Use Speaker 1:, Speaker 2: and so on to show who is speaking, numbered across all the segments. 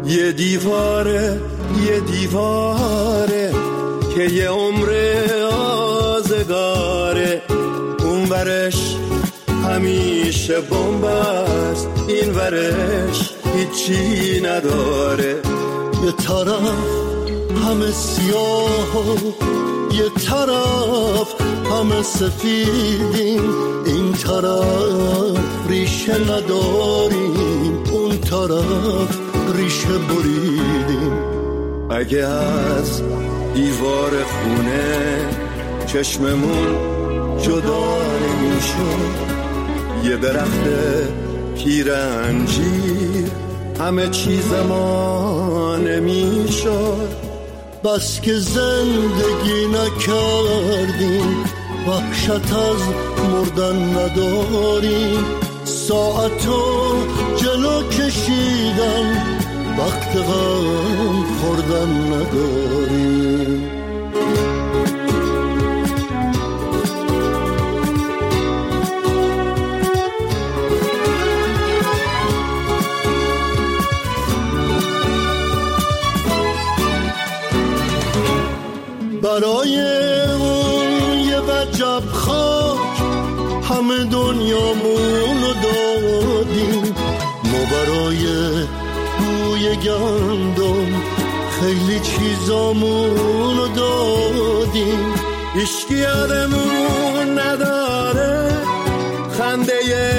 Speaker 1: یه دیواره که یه عمر آزگاره، اون ورش همیشه بمب است، این ورش هیچی نداره.
Speaker 2: یه طرف همه سیاه و یه طرف همه سفیدیم، این طرف ریشه نداریم، اون طرف ریشه بریدیم.
Speaker 1: اگه از دیوار خونه چشممون جدا نمیشد، یه درخت پیرنجیر همه چیز ما نمیشد.
Speaker 2: بس که زندگی نکردیم، وحشت از مردن نداریم، ساعتو جلو کشیدن، وقت غم خوردن نداریم. برای اون یه وجب خاک همه دنیامونو دادیم، ما برای بوی گندم خیلی چیزامونو دادیم.
Speaker 1: هیچکی یادمون نداره خنده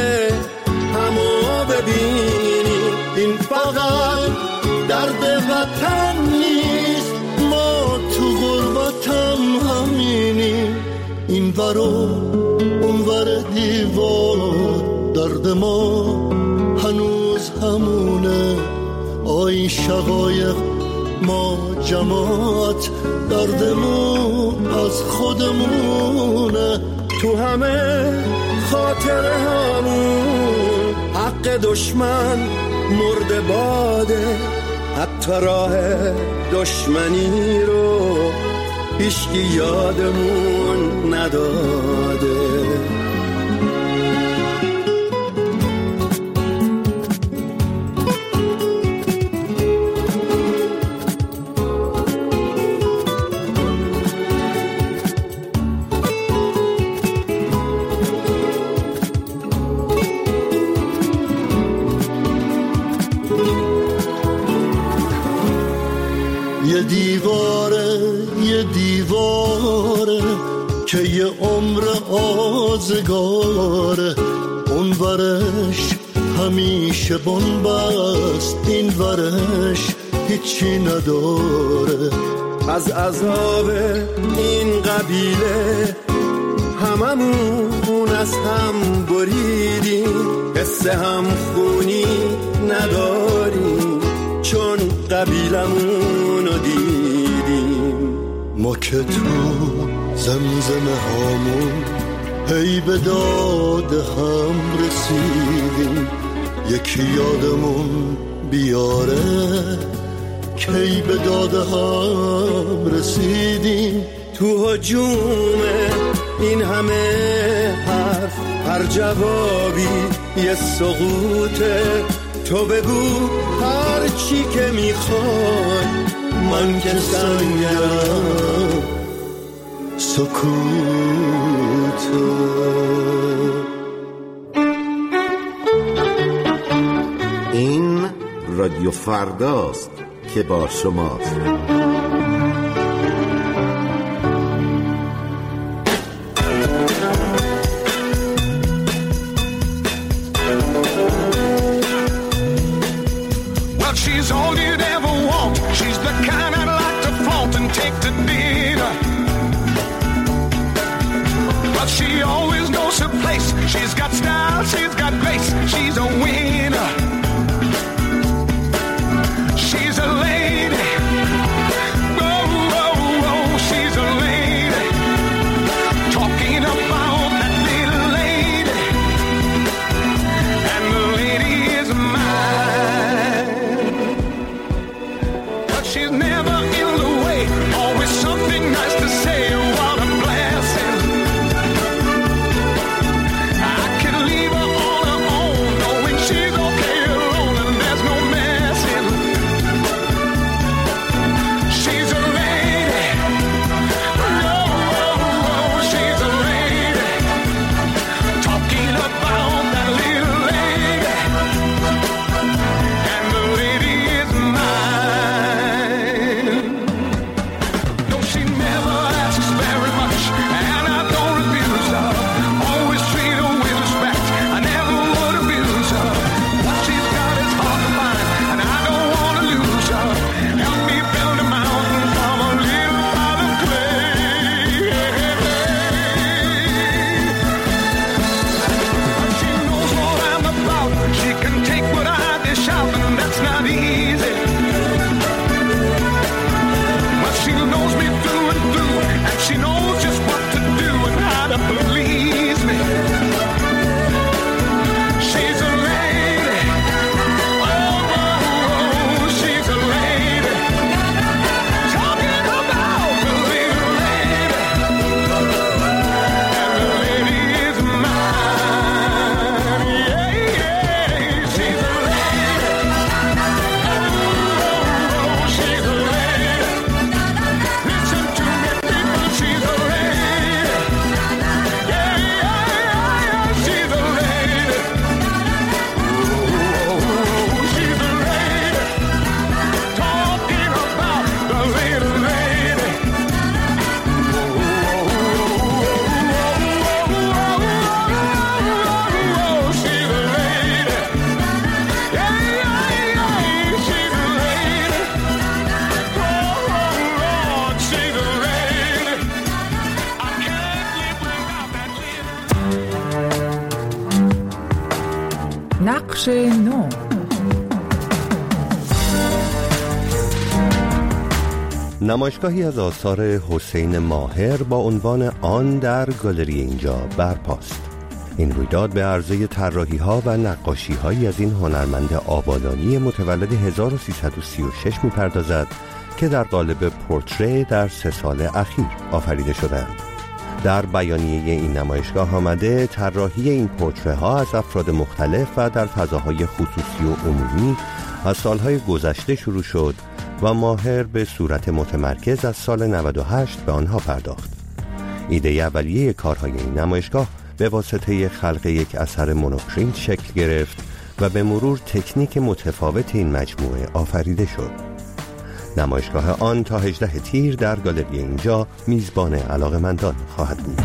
Speaker 1: همو ببینی، این فقط درد وطن نیست، ما تو غربتم همینی. این ور و اون ور دیوار درد ما هنوز همونه، آی شقایق ما جماعت دردمون از خودمونه. تو همه خاطره همون حق دشمن مرده باده، حتی راه دشمنی رو هیچکی یادمون نداده.
Speaker 2: یه دیواره که یه عمر آزگاره، اون ورش همیشه بمب است، این ورش هیچی نداره.
Speaker 1: از عذاب این قبیله هممون از هم بریدیم، قصه هم خونی نداریم چون قبیلمونو دیدیم.
Speaker 2: ما که تو زمزمه هامون هی به داد هم رسیدیم، یکی یادمون بیاره کی به داد هم رسیدیم.
Speaker 1: تو هجوم این همه حرف هر جوابی یه سقوطه، تو بگو هر چی که میخوای، من که سنگم
Speaker 2: سکوته.
Speaker 3: این رادیو فرداست که با شماست.
Speaker 4: She's all you'd ever want. She's the kind I'd like to flaunt and take to dinner. But she always knows her place. She's got style, she's got grace. She's a winner. She's a lady. Oh, oh, oh, she's a lady. Talking about that little lady. And the lady is mine. She's never in the way, always something nice to say. What a blessing. I can leave her on her own, knowing she's okay alone.
Speaker 5: نقش نو.
Speaker 1: نمایشگاهی از آثار حسین ماهر با عنوان آن در گالری اینجا برپاست. این رویداد به عرضه طراحی‌ها و نقاشی‌هایی از این هنرمند آبادانی متولد 1336 می‌پردازد که در قالب پورتری در 3 سال اخیر آفریده شدند. در بیانیه این نمایشگاه آمده طراحی این پورتری‌ها از افراد مختلف و در فضاهای خصوصی و عمومی از سالهای گذشته شروع شد و ماهر به صورت متمرکز از سال 98 به آنها پرداخت. ایده اولیه کارهای این نمایشگاه به واسطه خلق یک اثر مونوپرینت شکل گرفت و به مرور تکنیک متفاوت این مجموعه آفریده شد. نمایشگاه آن تا 18 تیر در گالری اینجا میزبان علاقه‌مندان خواهد بود.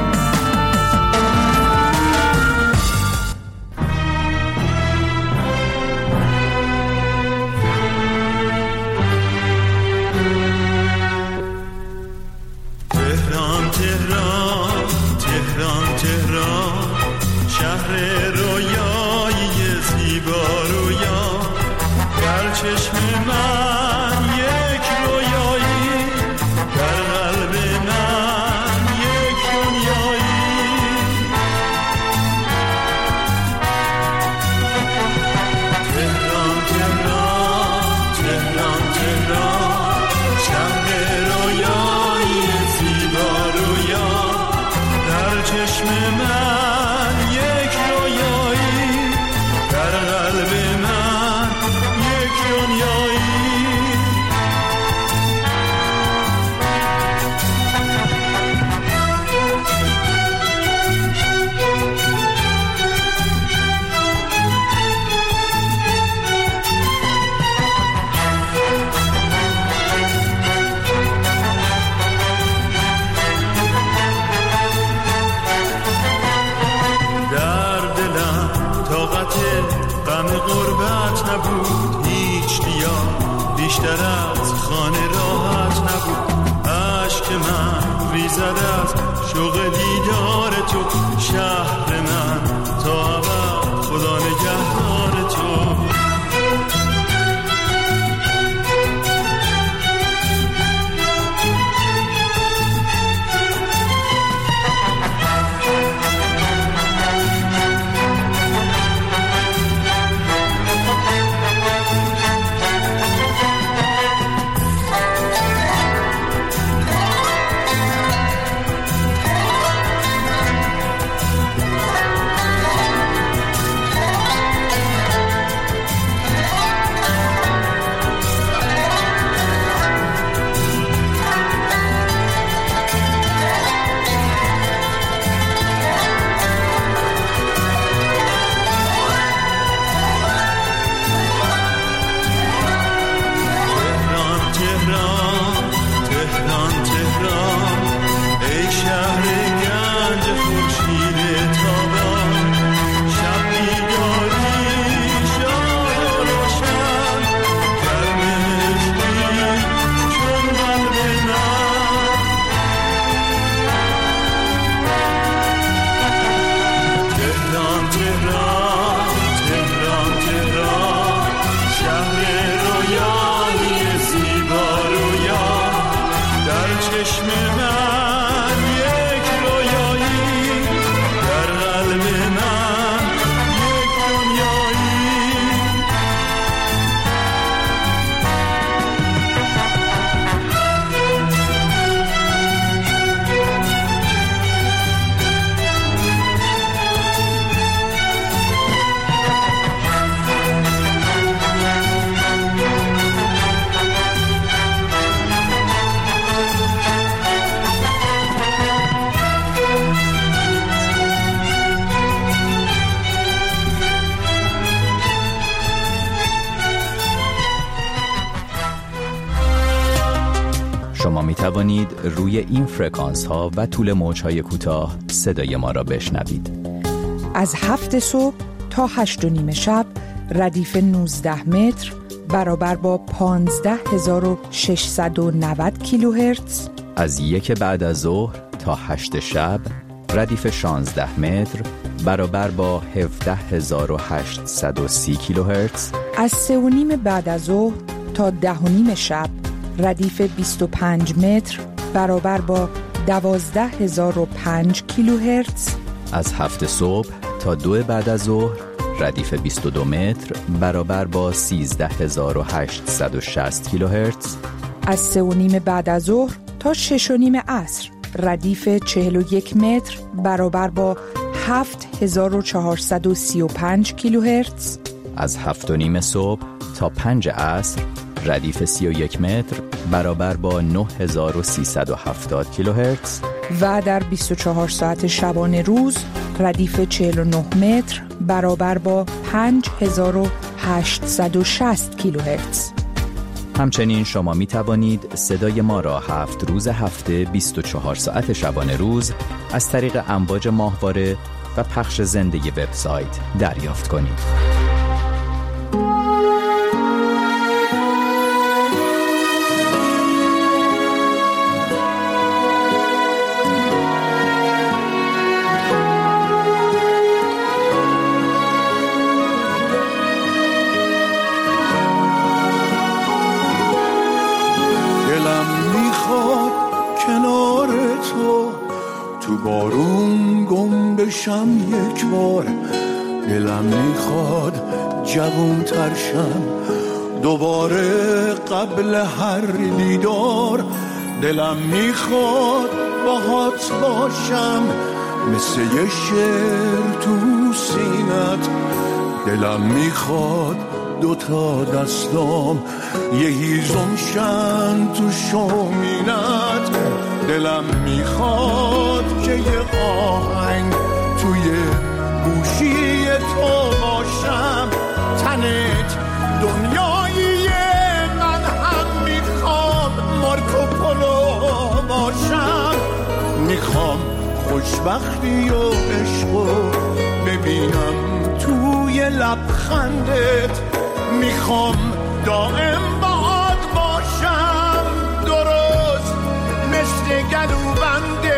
Speaker 6: شما می توانید روی این فرکانس ها و طول موج های کوتاه صدای ما را بشنوید.
Speaker 5: از 7 صبح تا 8 و نیم شب ردیف 19 متر برابر با 15690 کیلوهرتز.
Speaker 6: از 1 بعد از ظهر تا 8 شب ردیف 16 متر برابر با 17830 کیلوهرتز.
Speaker 5: از 3:30 بعد از ظهر تا 10:30 شب ردیف 25 متر برابر با 12005 کیلوهرتز.
Speaker 6: از 7 صبح تا 2 بعد از ظهر ردیف 22 متر برابر با 13860 کیلوهرتز.
Speaker 5: از 3:30 بعد از ظهر تا 6:30 عصر ردیف 41 متر برابر با 7435 کیلوهرتز.
Speaker 6: از 7:30 صبح تا 5 عصر ردیف 31 متر برابر با 9370 کیلوهرتز.
Speaker 5: و در 24 ساعت شبانه روز ردیف 49 متر برابر با 5860 کیلوهرتز.
Speaker 6: همچنین شما می توانید صدای ما را 7 روز هفته 24 ساعت شبانه روز از طریق امواج ماهواره و پخش زنده وبسایت دریافت کنید.
Speaker 2: تو بارون گم بشم یک بار، دلم میخواد جوون ترشم دوباره قبل هر دیدار. دلم میخواد باهات باشم مثل یه شعر تو سینت. دلم میخواد دوتا دستام یه هیزم شن تو شومینت. دلم میخواد که یه آهنگ توی گوشی تو باشم. تنت دنیایی من هم میخوام مارکوپولو باشم. میخوام خوشبختی و عشقو ببینم توی لبخندت. میخوام دائم باهات باشم درست مثل گلوبندت.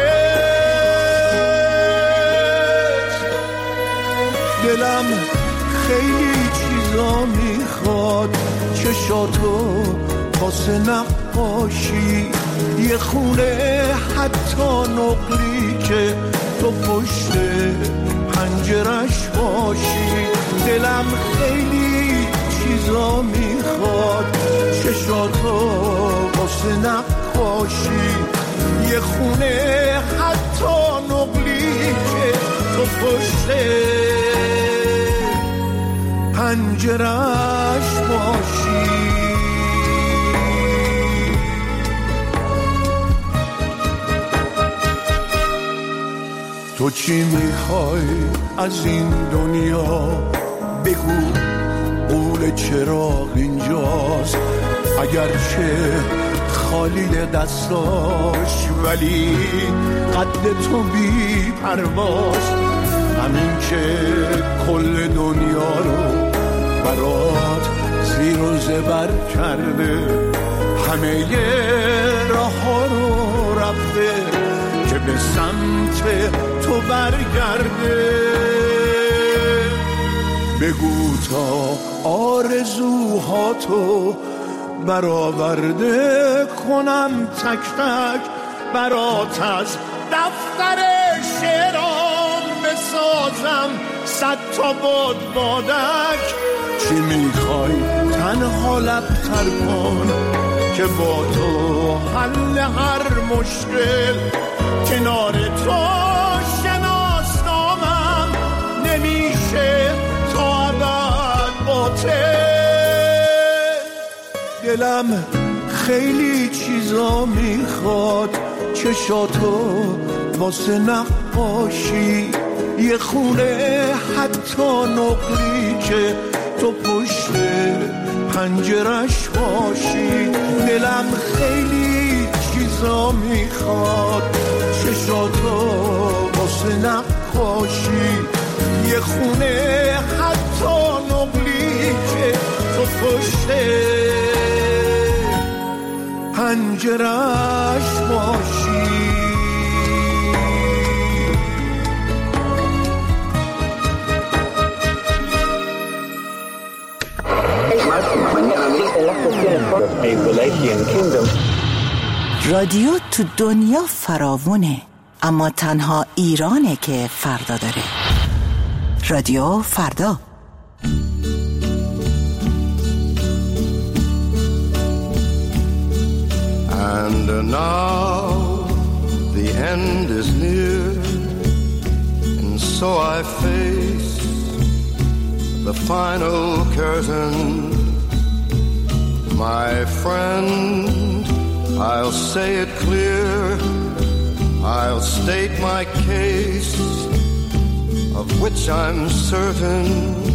Speaker 2: دلم خیلی چیزا میخواد، چشاتو واسه نقاشی، یه خونه حتی نقلی که تو پشت پنجرش باشی. دلم خیلی چیزا میخواد، چشاتو واسه نقاشی، یه خونه حتی نقلی که تو پشت پنجرش باشی. تو چی میخوای از این دنیا؟ بگو قول چراغ اینجاست، اگرچه خالی دستاش ولی قد تو بی پرواز. همین که کل دنیا رو برات زیر و زبر کرده، همه راه ها رو رفته که به سمت تو برگرده. بگو تا آرزوهاتو برآورده کنم تک تک برات، از دفتر شعرام بسازم 100 تا بادک. چی میخوای تنها لبتر کن که با تو حل هر مشکل، کنار تو شناسنامم نمیشه تا ابد باطل. دلم خیلی چیزا میخواد، چشاتو واسه نقاشی، یه خونه حتی نقلی که تو پشت پنجرش باشی. دلم خیلی چیزا میخواد، چشاتو واسه نقاشی، یه خونه حتی نقلی که تو پشت پنجرش باشی.
Speaker 7: a Wallachian kingdom.
Speaker 8: رادیو تو دنیا فراوونه، اما تنها ایرانه که فردا داره. رادیو فردا.
Speaker 2: And now the end is near, and so I face the final curtain. My friend, I'll say it clear, I'll state my case, of which I'm certain.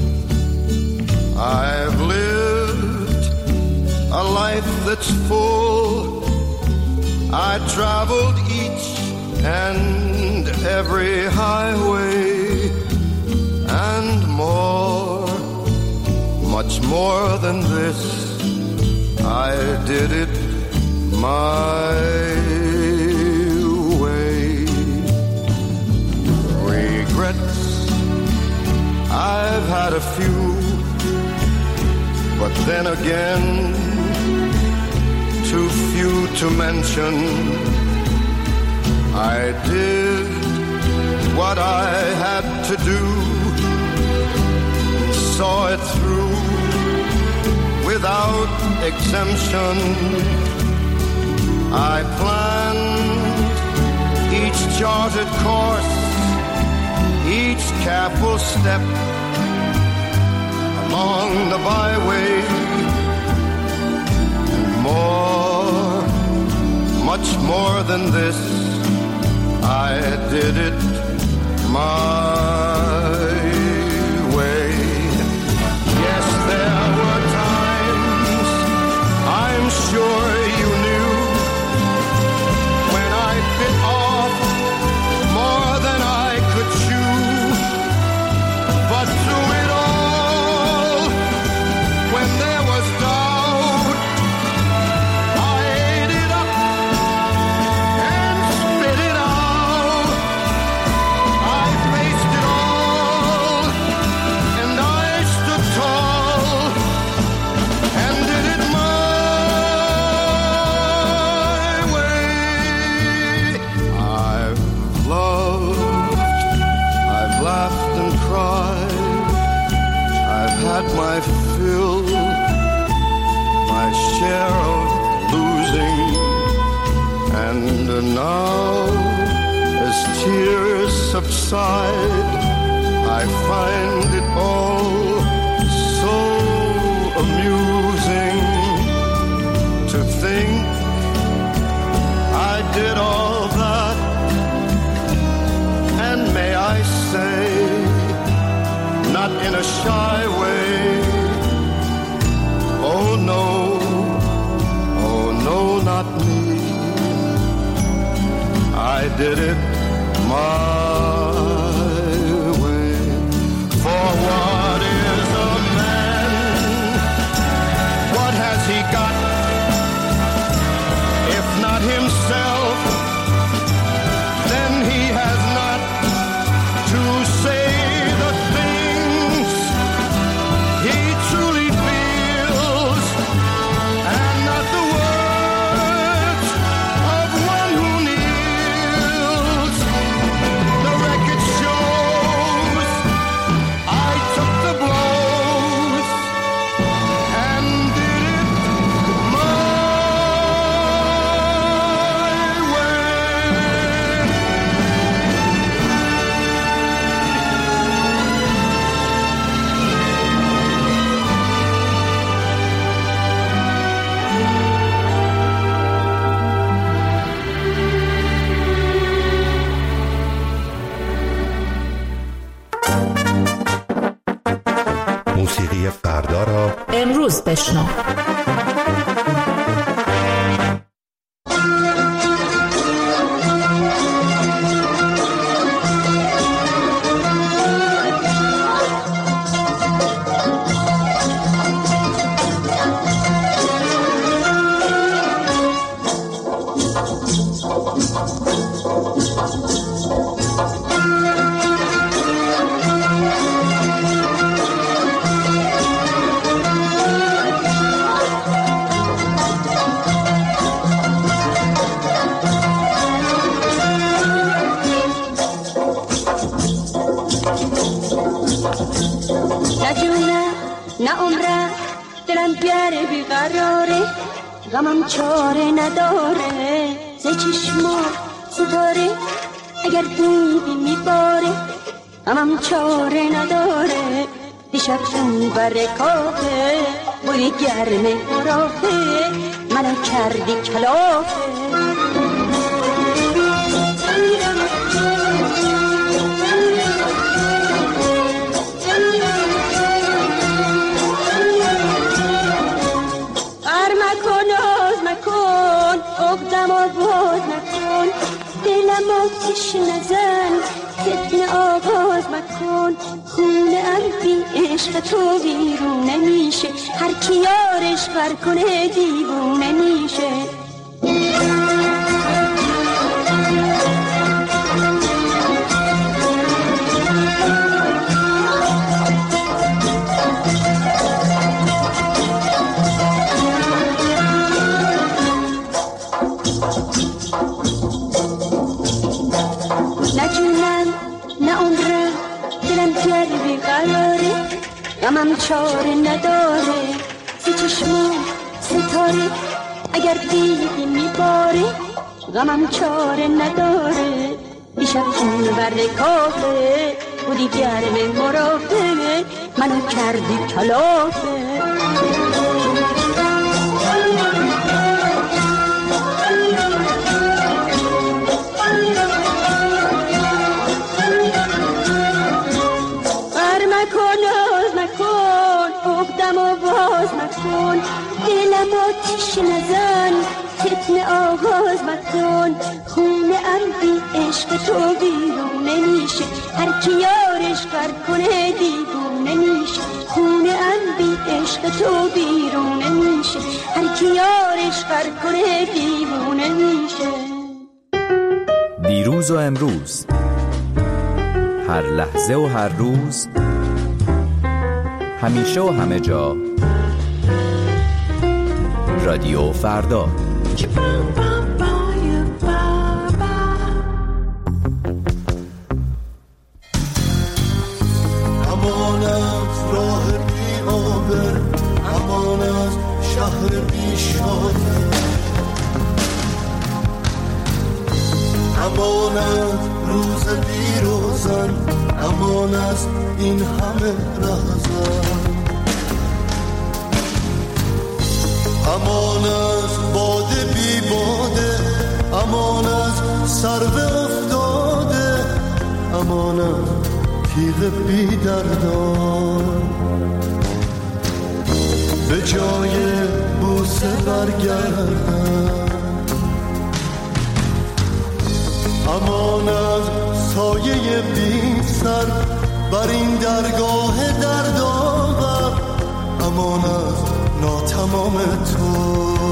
Speaker 2: I've lived a life that's full. I traveled each and every highway, and more, much more than this, I did it my way. Regrets, I've had a few, but then again, too few to mention. I did what I had to do, saw it through without exemption. I planned each charted course, each careful step along the byway. More, much more than this, I did it my way. Yes, there were times, I'm sure you knew, when I bit off more than I could chew. But through it all, when there was doubt, I ate it up and spit it out. I faced it all, and I stood tall and did it my way. I've loved, I've laughed and cried, I've had my fill, my share of losing, and now as tears subside, I find it all so amusing to think I did all that, and may I say, not in a shy way, oh no, not me. I did it my way. For what is a man? What has he got? If not himself, then he has not to say the things he truly feels, and not the words of one who kneels. The record shows I took the blows and did it my way.
Speaker 1: موسیقی فردا را
Speaker 5: امروز بشنو.
Speaker 9: غمم چاره نداره، ز چشما ستاره اگر دیدی میباره. غمم چاره نداره، دیشب اون بر کافه بوی گرمه رافه منو کردی کلافه. عقدم آواز نکن، دلم آتش نزن، فتنه آغاز مکن. خونه‌ام بی عشق تو بیرون نمیشه، هر کی یارش بر کنه دیوونه میشه. غمم چاره نداره، ز چشما ستاره اگر دیدی میباره. غمم چاره نداره، دیشب اون بر کافه بودی گرم مرافه منو کردی کلافه. دلم آتش نزن، فتنه آغاز مکن. خونه‌ام بی عشق تو بیرون نمیشه، هر کی یارش بر کنه دیوونه میشه. خونه‌ام بی عشق تو بیرون نمیشه، هر کی یارش بر کنه دیوونه میشه.
Speaker 6: دیروز و امروز، هر لحظه و هر روز، همیشه و همه جا. رادیو فردا.
Speaker 2: امان از راه بی آبر، امان از شهر بی شانه، امان از روز بی روزن، امان از این همه رهزن. امان از باده بی باده، امان از سرو افتاده، امان از تیغ بی دردان. به جای بوسه برگردن، امان از سایه بی سر بر این درگاه دردآور، امان از ناتمام تو،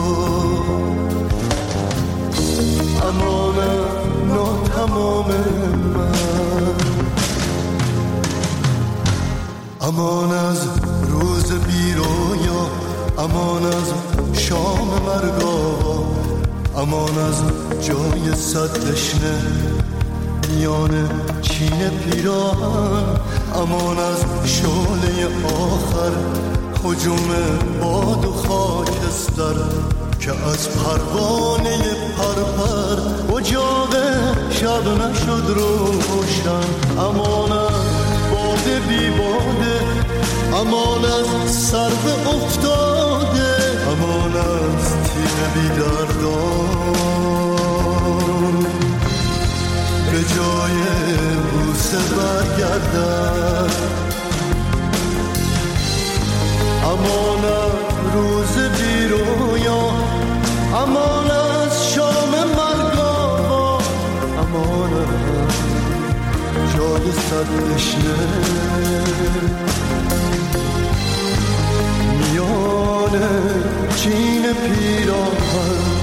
Speaker 2: امان ناتمام من. امان از روز بی رویا، امان از شام مرگاوا، امان از جای صد دشنه میان چین پیراهن، امان از شعله آخر هجوم باد و خاکستر که از پروانه پرپر اجاق شب نشد روشن. امان از باده بی باده، امان از سرو افتاده، امان از تیغ بی دردان. به جای بوسه برگردن، امان از روز بی رویا، امان از شام مرگاوا، امان از جای صد دشنه میان چین پیراهن.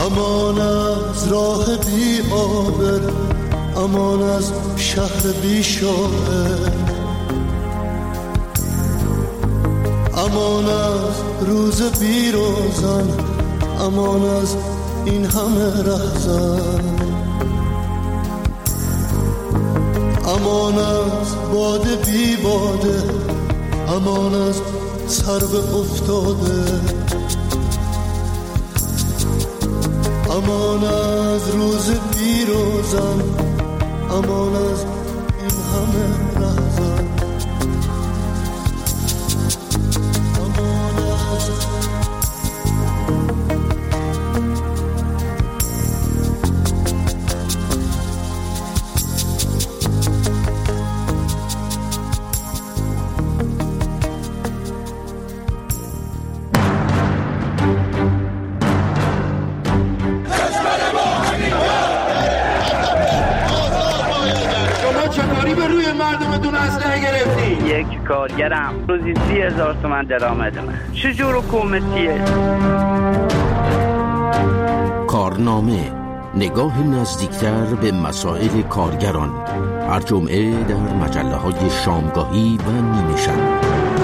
Speaker 2: امان از راه بی آبر، امان از شهر بی شاعر، امان از روز بی روزن، امان از این همه رهزن، امان از باده بی باده، امان از سرو افتاده، امان از روز بی روزن، امان از این همه رهزن، امان از
Speaker 10: یک کارگرم روزی 30,000 تومان درآمد من. چجور حکومتیه؟
Speaker 11: کارنامه، نگاه نزدیکتر به مسائل کارگران، هر جمعه در مجله های شامگاهی و نیمه شب.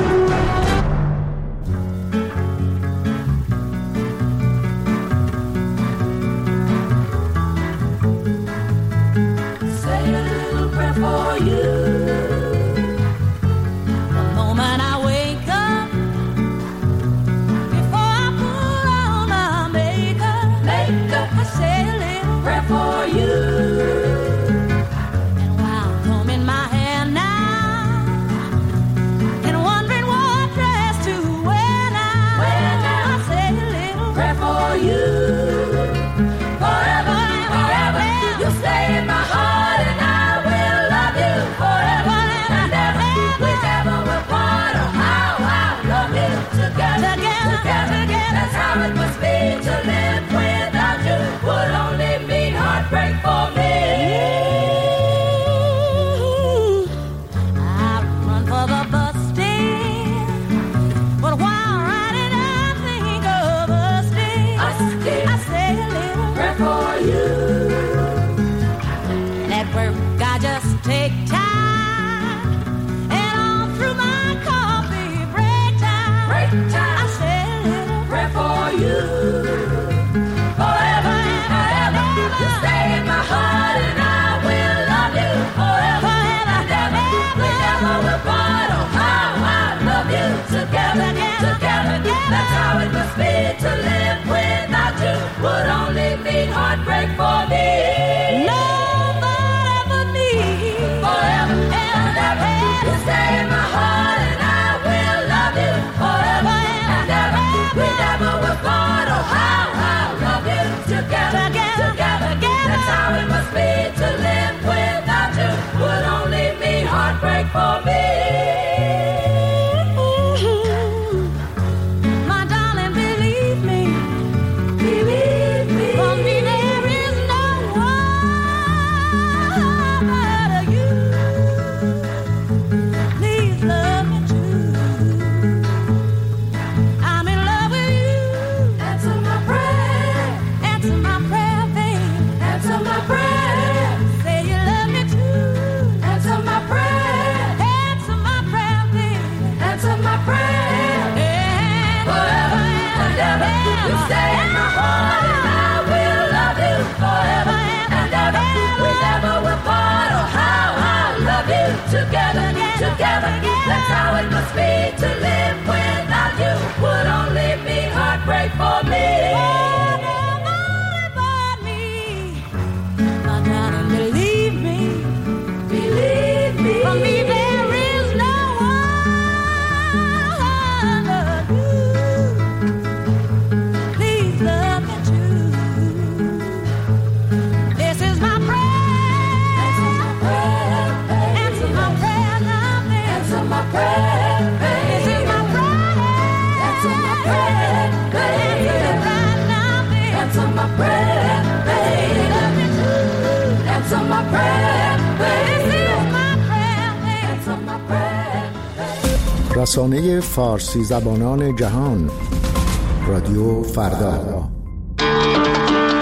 Speaker 12: رسانه فارسی زبانان جهان، رادیو فردا.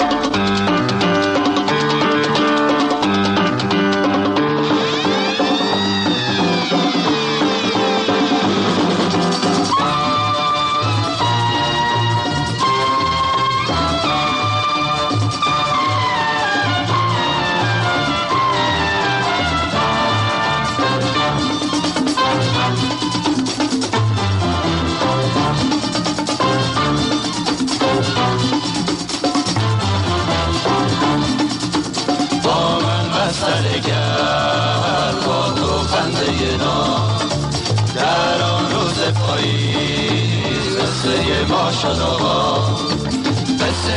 Speaker 2: شد آقا، قصه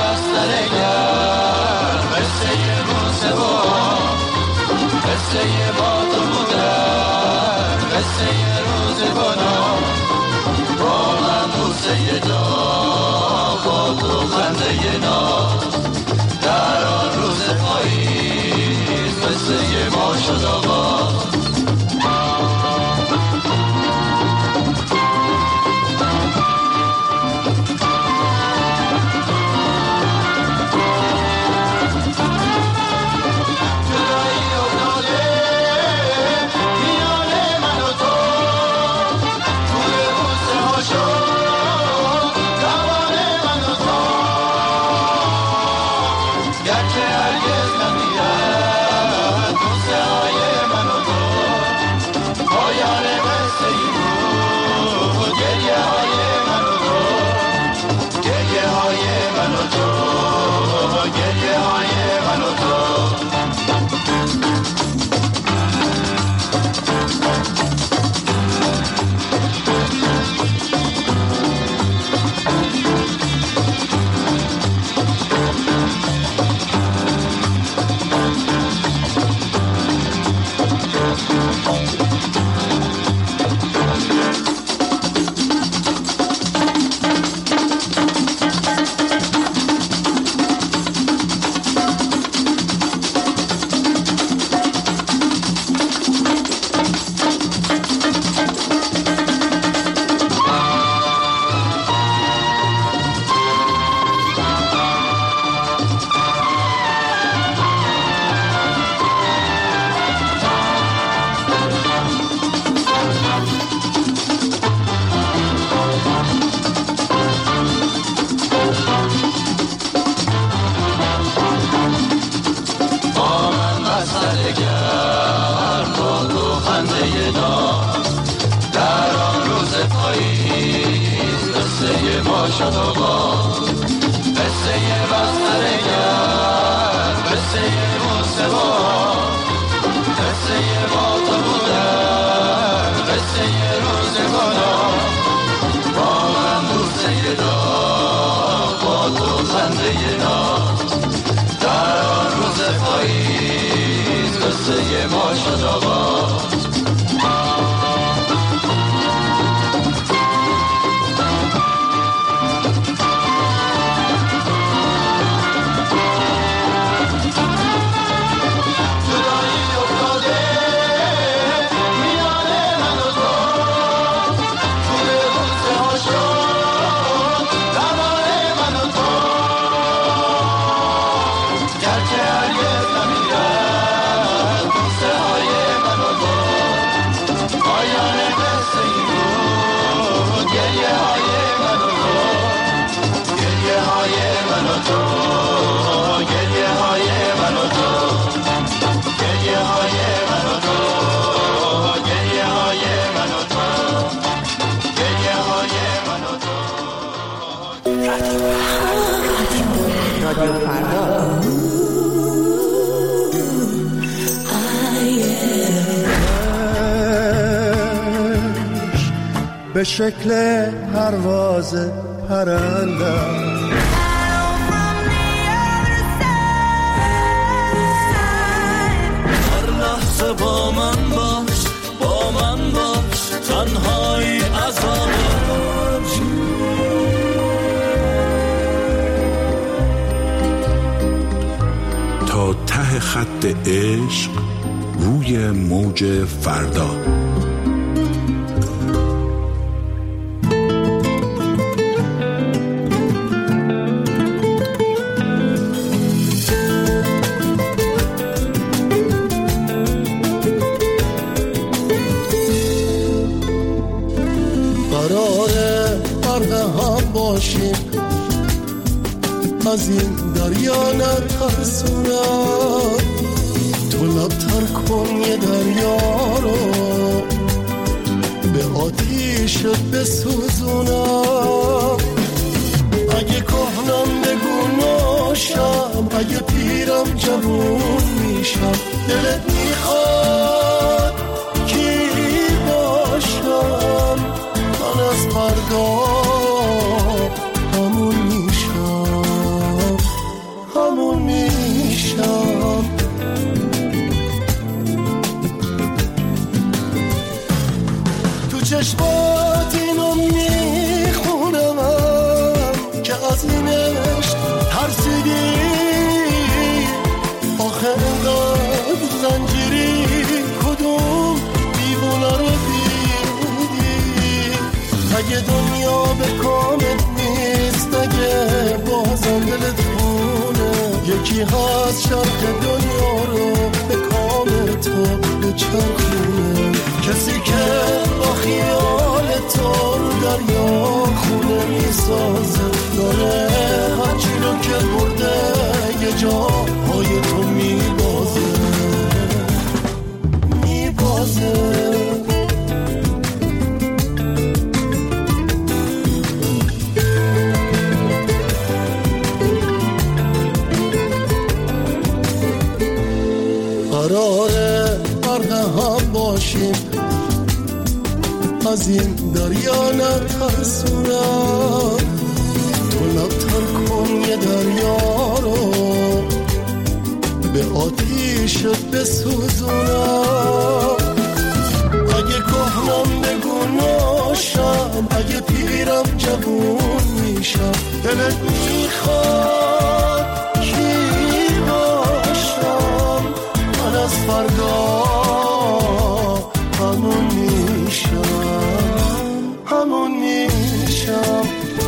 Speaker 2: بسترگر، قصه بوسه و قصه با تو بودن، قصه روز گناه با من بوسه جا، با تو خنده ناز در آن روز پاییز، قصه ما شد آقا. به شکل پرواز پرنده هر لحظه با من باش، با من باش، تنهایی عذاب
Speaker 12: تا ته خط عشق روی موج فردا. از این دریا نترسونم، تو لبتر کن یه دریا رو به آتیش بسوزونم. اگه کهنم بگو ناشم، اگه پیرم جوون میشم، دلت میخواد کی باشم من از فردا یکی هست شرق دنیا رو به کام تو بچرخونه، کسی که با خیال تو رو دریا خونه میسازه، داره هرچی رو که برده یه جاهای تو میبازه. قراره غرق هم باشیم، از این دریا نترسونم، تو لبتر کن یه دریا رو به آتیش بسوزونم. اگه کهنم بگو ناشم، اگه پیرم جوون میشم، دلت میخواد کی باشم، من از فردا همون میشم.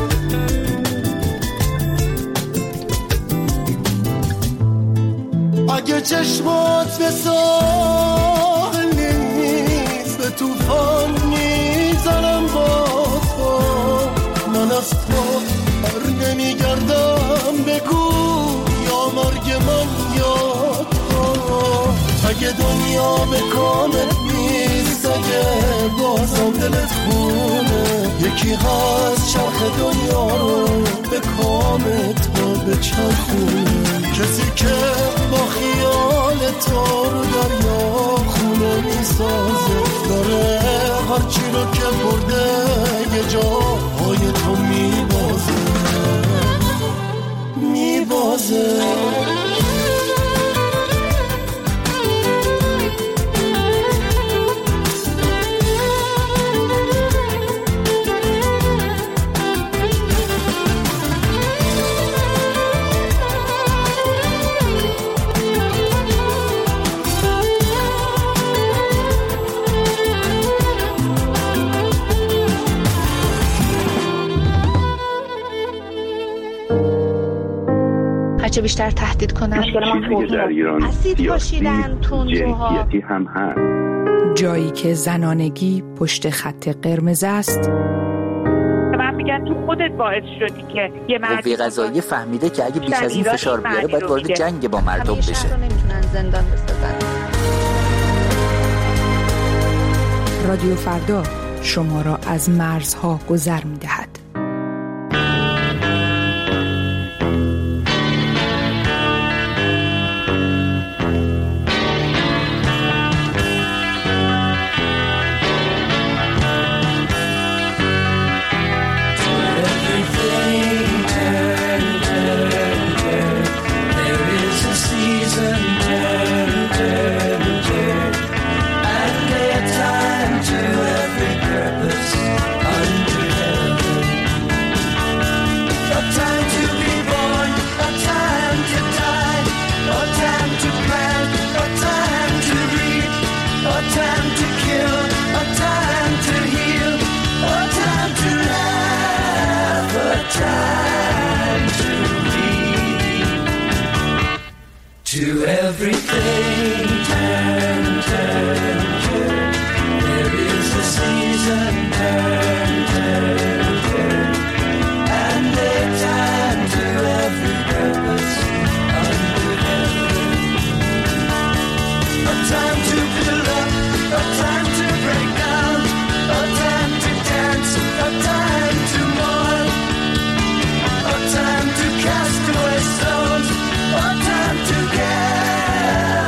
Speaker 12: اگه چشمات به ساحل نیست، به توفان میزنم با تو، من از تو بر نمیگردم، بگو یا مرگ من یا تو. اگه دنیا به کامت نیست، اگه بازم دلت خونه، یکی هست چرخ دنیا رو به کام تو بچرخونه، کسی که با خیال تو رو دریا خونه میسازه، داره هرچی رو که برده یه جاهای تو میبازه.
Speaker 13: هرچه بیشتر تهدید کنن،
Speaker 14: چیزی که در ایران سیاسی جنسیتی هم هست.
Speaker 5: جایی که زنانگی پشت خط قرمز است.
Speaker 15: من میگن تو خودت باعث شدی که یه
Speaker 16: قوه قضاییه فهمیده که اگه بیش از این فشار بیاره باید وارد جنگ با مردم بشه.
Speaker 13: نمیتونن زندان بسازن.
Speaker 5: رادیو فردا شما را از مرزها گذر می‌دهد.
Speaker 2: To everything, turn, turn, turn. There is a season, turn, turn, turn. And a time to every purpose under heaven. A time to build up, a time to break down, a time to dance, a time to mourn, a time to cast away stones, a time to gather.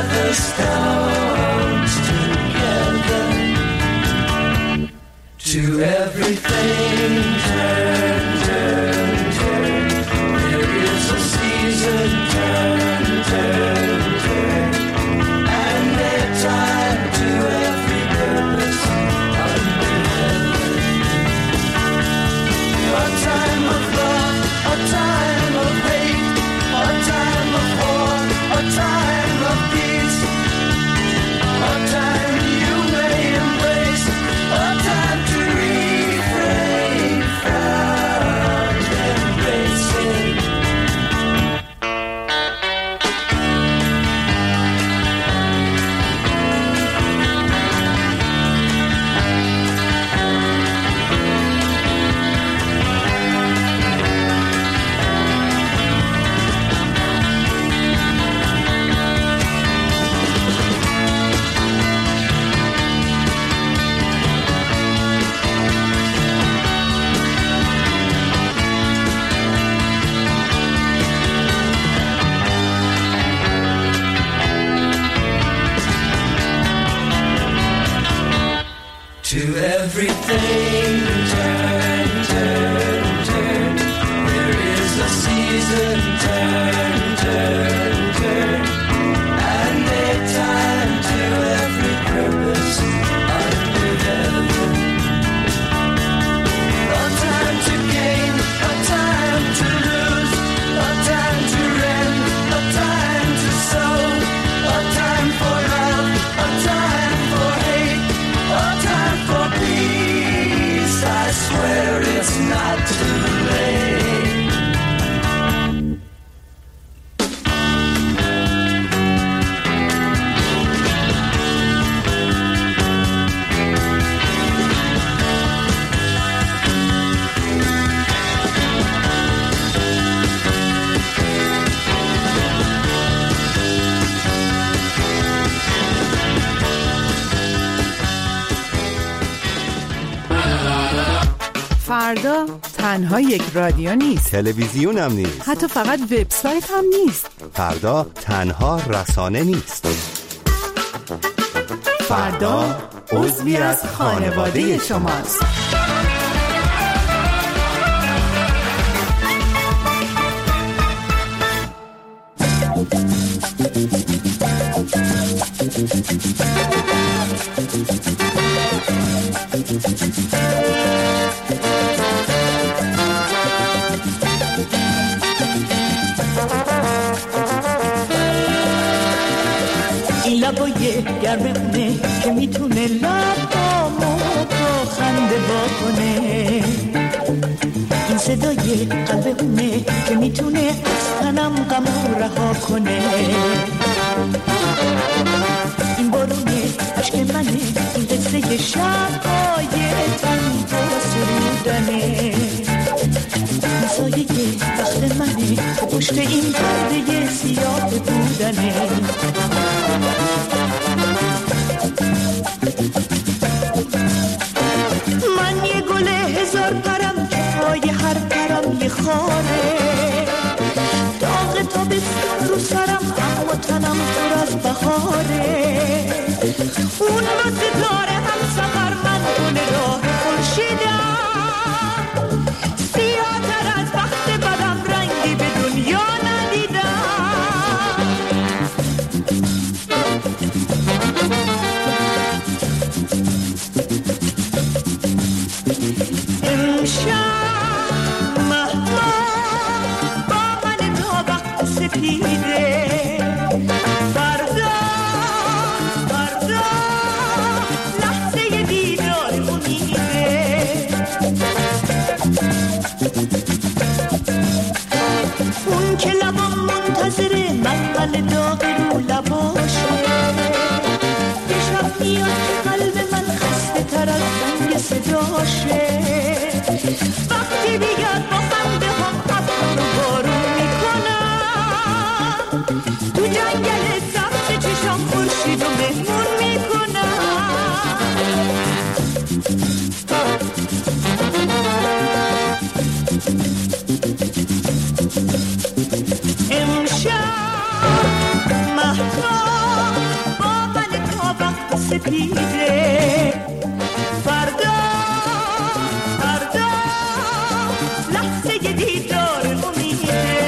Speaker 17: everything turn, turn, turn. There is a season, turn, turn, turn. And a time to every purpose under heaven. A time to gain, a time to lose, a time to rend, a time to sow, a time for love, a time for hate, a time for peace. I swear it's not too late.
Speaker 5: فردا تنها یک رادیو نیست،
Speaker 1: تلویزیون هم نیست،
Speaker 5: حتی فقط وبسایت هم نیست.
Speaker 1: فردا تنها رسانه نیست.
Speaker 5: فردا عضوی از خانواده شماست.
Speaker 17: این لبای گرمه که میتونه لبامو با خنده واکنه، این صدای قلبمونه که میتونه از تنم غمو رها کنه، این بارونه عشق منه، این قصه شب‌های تنها سرودنه، سایه وقت منه که پشت این پرده سیاه بودنه. من یه گل هزار پرم که پای هر پرم یه خاره، داغ تابستون رو سرم اما تنم پر از بهاره، اون با ستاره هم سفر من گل راه خورشیدم، سیاه‌تر از وقت بدم رنگی به دنیا ندیدم. امشب مهمان با من تا وقت سپیده، فردا لحظه دیدار امیده، اون که لبام منتظره من داغ رو لباشه، یه شب میاد که قلب من خسته تر از زنگ صداشه، وقتی بیاد با خنده هم ابر رو بارون میکنم، تو جنگل سبز چشام خورشید و مهمون میکنم. سپیده، فردا لحظه دیدار امیده.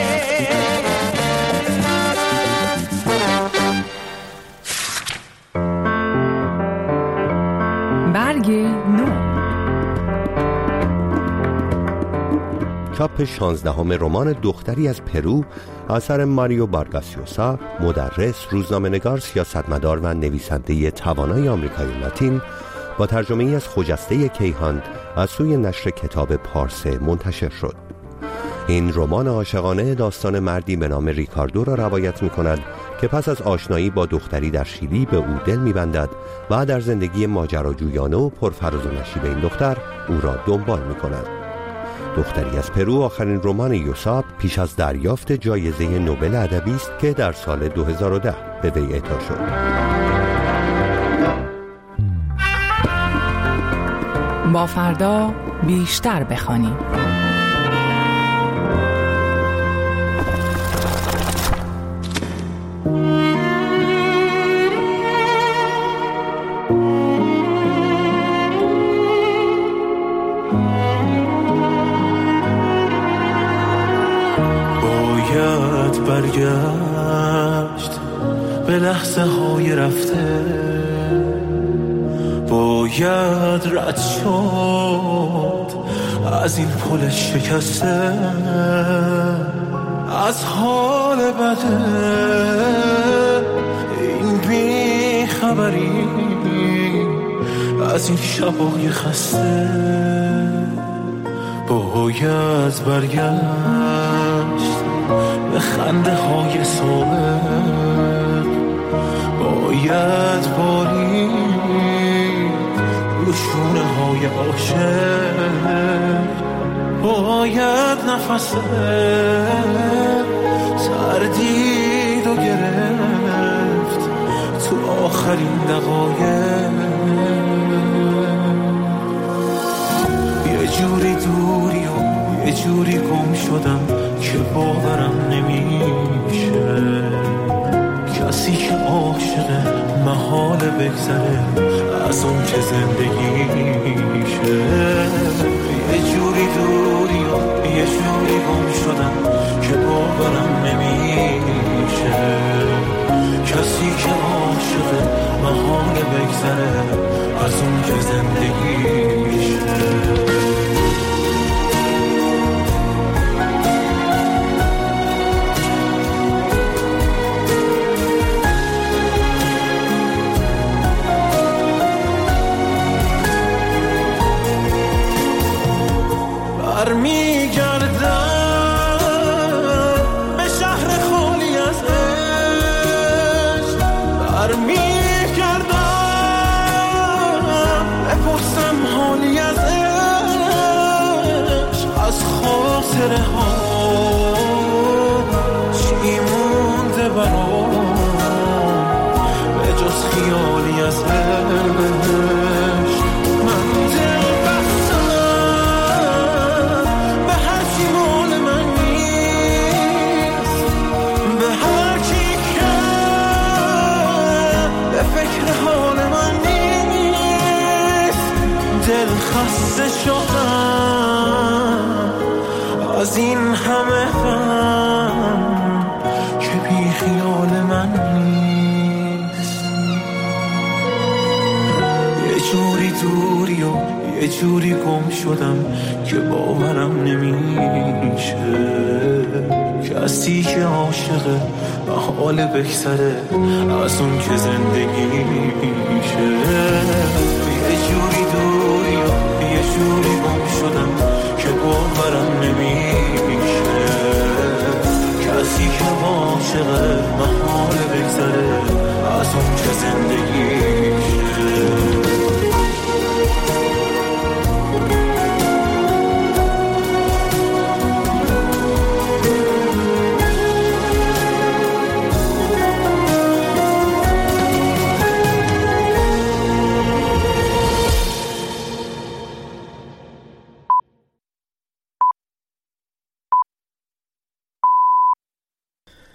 Speaker 5: برگ نو،
Speaker 1: چاپ 16 رمان دختری از پرو اثر ماریو وارگاس llosa، مدرس، روزنامه‌نگار، سیاستمدار و نویسنده توانای آمریکای لاتین، با ترجمه‌ای از خجسته کیهان از سوی نشر کتاب پارسه منتشر شد. این رمان عاشقانه داستان مردی به نام ریکاردو را روایت می‌کند که پس از آشنایی با دختری در شیلی به او دل می‌بندد و در زندگی ماجراجویانه و پرفراز و نشیب این دختر او را دنبال می‌کند. دختری از پرو آخرین رمان یوسا پیش از دریافت جایزه نوبل ادبی است که در سال 2010 به وی اعطا شد.
Speaker 5: با فردا بیشتر بخوانیم.
Speaker 12: باید برگشت به لحظه های رفته، باید رد شد از این پل شکسته، از حال بده این بی خبری، از این شبای خسته، باید برگشت به خنده های سابق، باید بارید رو شونه های عاشق، باید نفس تردید و گرفت تو آخرین دقایق، یه جوری دوری و یه جوری گم شدم که باورم نمیشه، کسی که عاشقه محاله بگذره از اون که زندگیشه، یه جوری دوری و یه جوری گم شدم که باورم نمیشه، کسی که عاشقه محاله بگذره از اون که زندگیشه. چی مونده برام به جز خیالی از عشق، من دل بستم به هر چی مال من نیست، به هر چی که به فکر حال من نیست، دل خسته شدم از این همه غم که بی خیال من نیست، یه جوری دوری و یه جوری گم شدم که باورم نمیشه، کسی که عاشقه حال بگذره از اون که زندگیشه، یه جوری دوری و یه جوری گم شدم که باورم نمیشه، کسی که عاشقه محاله بگذره از اون که زندگی